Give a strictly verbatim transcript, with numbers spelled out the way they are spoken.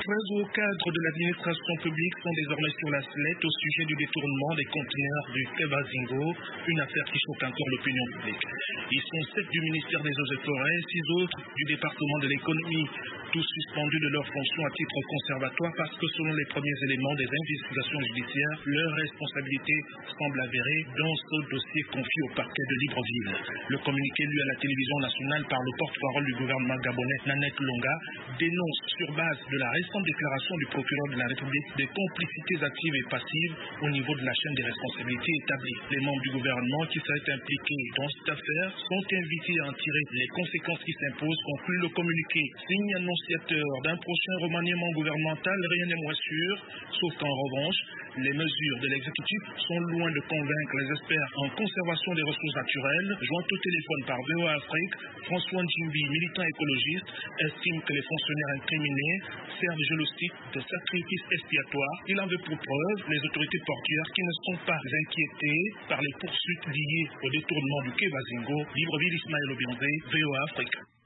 treize hauts cadres de l'administration publique sont désormais sur la sellette au sujet du détournement des conteneurs du quai Bazingo, une affaire qui choque encore l'opinion publique. Ils sont sept du ministère des Eaux et Forêts, six autres du département de l'économie, tous suspendus de leurs fonctions à titre conservatoire parce que selon les premiers éléments des investigations judiciaires, leur responsabilité semble avérée dans ce dossier confié au parquet de Libreville. Le communiqué lu à la télévision nationale par le porte-parole du gouvernement gabonais, Nanette Longa, dénonce sur base de la récente déclaration du procureur de la République des complicités actives et passives au niveau de la chaîne des responsabilités établies. Les membres du gouvernement qui seraient impliqués dans cette affaire sont invités à en tirer les conséquences qui s'imposent, conclut le communiqué. Signe annonciateur d'un prochain remaniement gouvernemental, rien n'est moins sûr, sauf qu'en revanche, les mesures de l'exécutif sont loin de convaincre les experts en conservation des ressources naturelles. Joint au téléphone par V O A Afrique, François Njimbi, militant écologiste, estime que les fonctionnaires incriminés servent, je le cite, de sacrifices expiatoires. Il en veut pour preuve les autorités portuaires qui ne sont pas inquiétées par les poursuites liées au détournement du quai Bazingo. Libreville, Ismaël Obianzé, V O A Afrique.